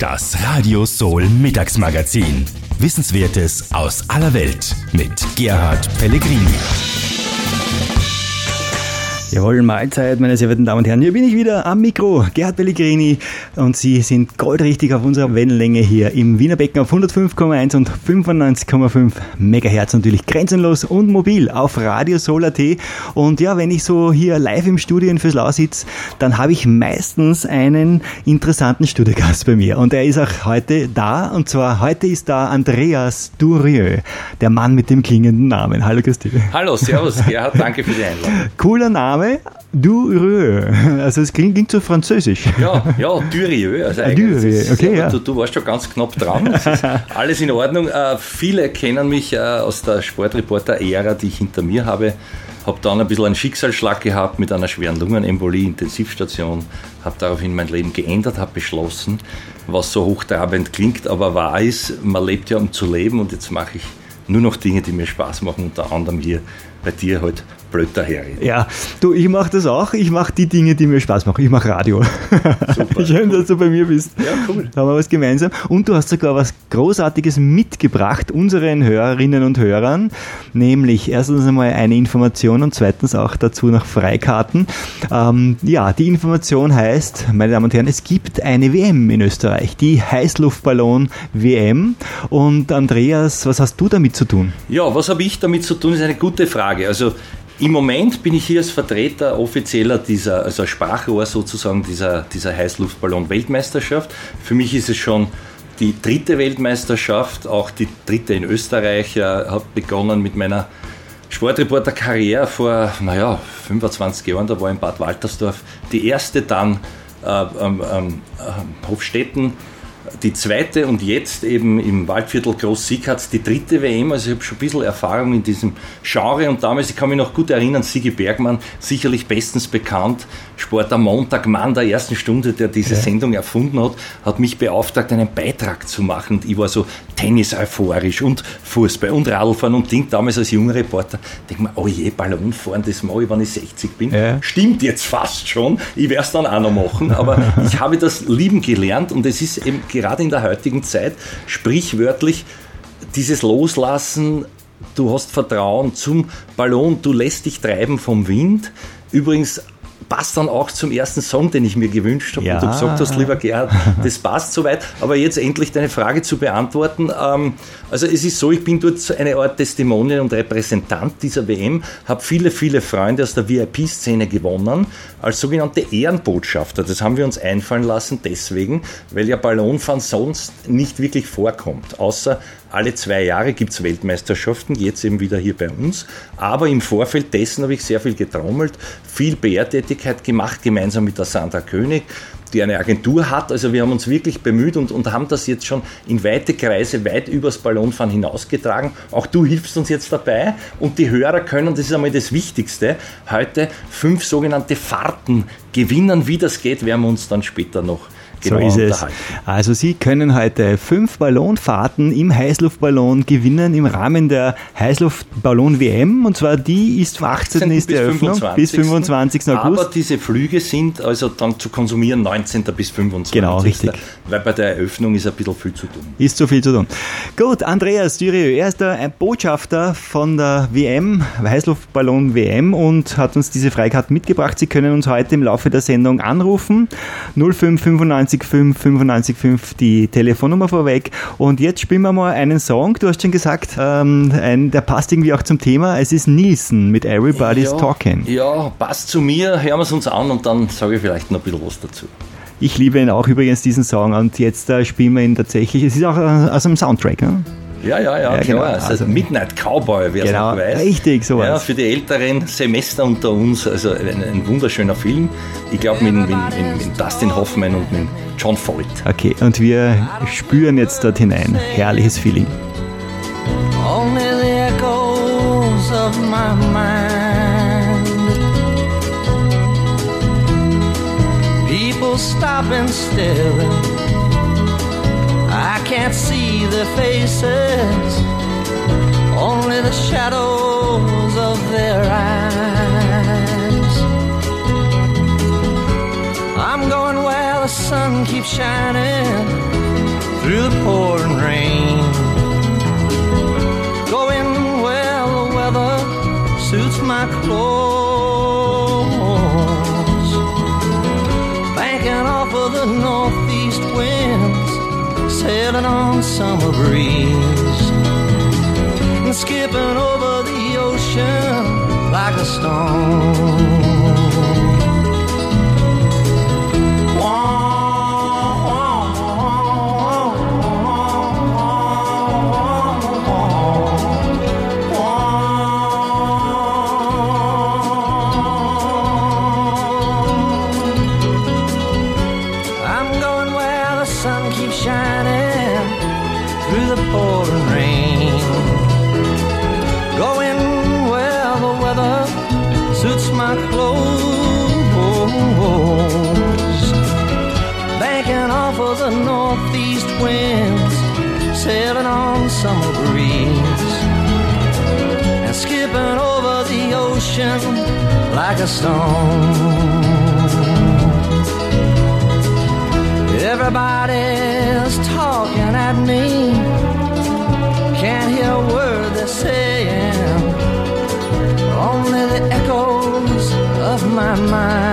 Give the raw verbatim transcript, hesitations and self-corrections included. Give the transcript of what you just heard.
Das Radio Soul Mittagsmagazin. Wissenswertes aus aller Welt mit Gerhard Pellegrini. Jawohl, Mahlzeit, meine sehr verehrten Damen und Herren. Hier bin ich wieder am Mikro, Gerhard Pellegrini, und Sie sind goldrichtig auf unserer Wellenlänge hier im Wiener Becken auf hundertfünf Komma eins und fünfundneunzig Komma fünf Megahertz, natürlich grenzenlos und mobil auf Radio Soul Punkt at. Und ja, wenn ich so hier live im Studio in Vöslau sitze, dann habe ich meistens einen interessanten Studiogast bei mir, und er ist auch heute da, und zwar heute ist da Andreas Durieux, der Mann mit dem klingenden Namen. Hallo Christi. Hallo, servus Gerhard, danke für die Einladung. Cooler Name. Durieux, also es klingt, klingt so französisch. Ja, ja, Durieux. Also Durieux, okay, ja. Du, du warst schon ganz knapp dran, es ist alles in Ordnung. Äh, viele kennen mich äh, aus der Sportreporter-Ära, die ich hinter mir habe. Habe dann ein bisschen einen Schicksalsschlag gehabt mit einer schweren Lungenembolie, Intensivstation. Habe daraufhin mein Leben geändert, habe beschlossen, was so hochtrabend klingt, aber wahr ist, man lebt ja um zu leben, und jetzt mache ich nur noch Dinge, die mir Spaß machen, unter anderem hier bei dir halt blöd daherreden. Ja, du, ich mache das auch. Ich mache die Dinge, die mir Spaß machen. Ich mache Radio. Super. Schön, cool, dass du bei mir bist. Ja, cool. Da haben wir was gemeinsam. Und du hast sogar was Großartiges mitgebracht unseren Hörerinnen und Hörern, nämlich erstens einmal eine Information und zweitens auch dazu noch Freikarten. Ähm, ja, die Information heißt, meine Damen und Herren, es gibt eine W M in Österreich, die Heißluftballon-W M. Und Andreas, was hast du damit zu tun? Ja, was habe ich damit zu tun, ist eine gute Frage. Also im Moment bin ich hier als Vertreter offizieller dieser, also Sprachrohr sozusagen dieser, dieser Heißluftballon-Weltmeisterschaft. Für mich ist es schon die dritte Weltmeisterschaft, auch die dritte in Österreich. Ich habe begonnen mit meiner Sportreporter-Karriere vor, naja, fünfundzwanzig Jahren, da war in Bad Waltersdorf die erste, dann äh, ähm, ähm, Hofstetten, die zweite, und jetzt eben im Waldviertel Groß-Siegharz die dritte W M. Also ich habe schon ein bisschen Erfahrung in diesem Genre, und damals, ich kann mich noch gut erinnern, Sigi Bergmann, sicherlich bestens bekannt, Sport am Montag, Mann der ersten Stunde, der diese ja. Sendung erfunden hat, hat mich beauftragt, einen Beitrag zu machen. Und ich war so tennis-euphorisch und Fußball und Radlfahren und Ding. Damals als junger Reporter denke mir, oh je, Ballonfahren, das mache ich, wenn ich sechzig bin. Ja. Stimmt jetzt fast schon, ich werde es dann auch noch machen, aber ich habe das lieben gelernt, und es ist eben gerade in der heutigen Zeit sprichwörtlich dieses Loslassen, du hast Vertrauen zum Ballon, du lässt dich treiben vom Wind. Übrigens passt dann auch zum ersten Song, den ich mir gewünscht habe, ja. Und du gesagt hast, lieber Gerhard, das passt soweit. Aber jetzt endlich deine Frage zu beantworten. Ähm, also es ist so, ich bin dort eine Art Testimonial und Repräsentant dieser W M, habe viele, viele Freunde aus der V I P-Szene gewonnen, als sogenannte Ehrenbotschafter. Das haben wir uns einfallen lassen deswegen, weil ja Ballonfahren sonst nicht wirklich vorkommt, außer alle zwei Jahre gibt es Weltmeisterschaften, jetzt eben wieder hier bei uns. Aber im Vorfeld dessen habe ich sehr viel getrommelt, viel P R-Tätigkeit gemacht, gemeinsam mit der Sandra König, die eine Agentur hat. Also wir haben uns wirklich bemüht und, und haben das jetzt schon in weite Kreise, weit übers Ballonfahren hinausgetragen. Auch du hilfst uns jetzt dabei, und die Hörer können, das ist einmal das Wichtigste, heute fünf sogenannte Fahrten gewinnen. Wie das geht, werden wir uns dann später noch genau so ist es. Also Sie können heute fünf Ballonfahrten im Heißluftballon gewinnen im Rahmen der Heißluftballon-W M, und zwar die ist vom achtzehnten ist die Eröffnung bis fünfundzwanzigsten August. Aber diese Flüge sind also dann zu konsumieren neunzehnten bis fünfundzwanzigsten Genau, richtig. Weil bei der Eröffnung ist ein bisschen viel zu tun. Ist zu viel zu tun. Gut, Andreas Durieux, er ist der Botschafter von der W M, Heißluftballon-W M, und hat uns diese Freikarten mitgebracht. Sie können uns heute im Laufe der Sendung anrufen. null fünf fünfundneunzig fünf fünfundneunzig fünf die Telefonnummer vorweg. Und jetzt spielen wir mal einen Song. Du hast schon gesagt, ähm, ein, der passt irgendwie auch zum Thema. Es ist Nielsen mit Everybody's ja, Talking. Ja, passt zu mir. Hören wir es uns an, und dann sage ich vielleicht noch ein bisschen was dazu. Ich liebe ihn auch übrigens, diesen Song. Und jetzt äh, spielen wir ihn tatsächlich. Es ist auch äh, aus einem Soundtrack, ne? Ja, ja, ja, ja, klar. genau. Also, also Midnight Cowboy, wer es genau, noch weiß. Richtig, sowas. Ja, für die älteren Semester unter uns, also ein, ein wunderschöner Film. Ich glaube mit, mit, mit, mit Dustin Hoffman und mit John Voight. Okay, und wir spüren jetzt dort hinein. Herrliches Feeling. Only the echoes of my mind. People stop and stare. I can't see their faces, only the shadows of their eyes. I'm going where the sun keeps shining, through the pouring rain. Going where the weather suits my clothes. Banking off of the northeast winds, sailing on summer breeze, and skipping over the ocean like a stone. The northeast winds, sailing on summer breeze, and skipping over the ocean like a stone. Everybody's talking at me, can't hear a word they're saying, only the echoes of my mind.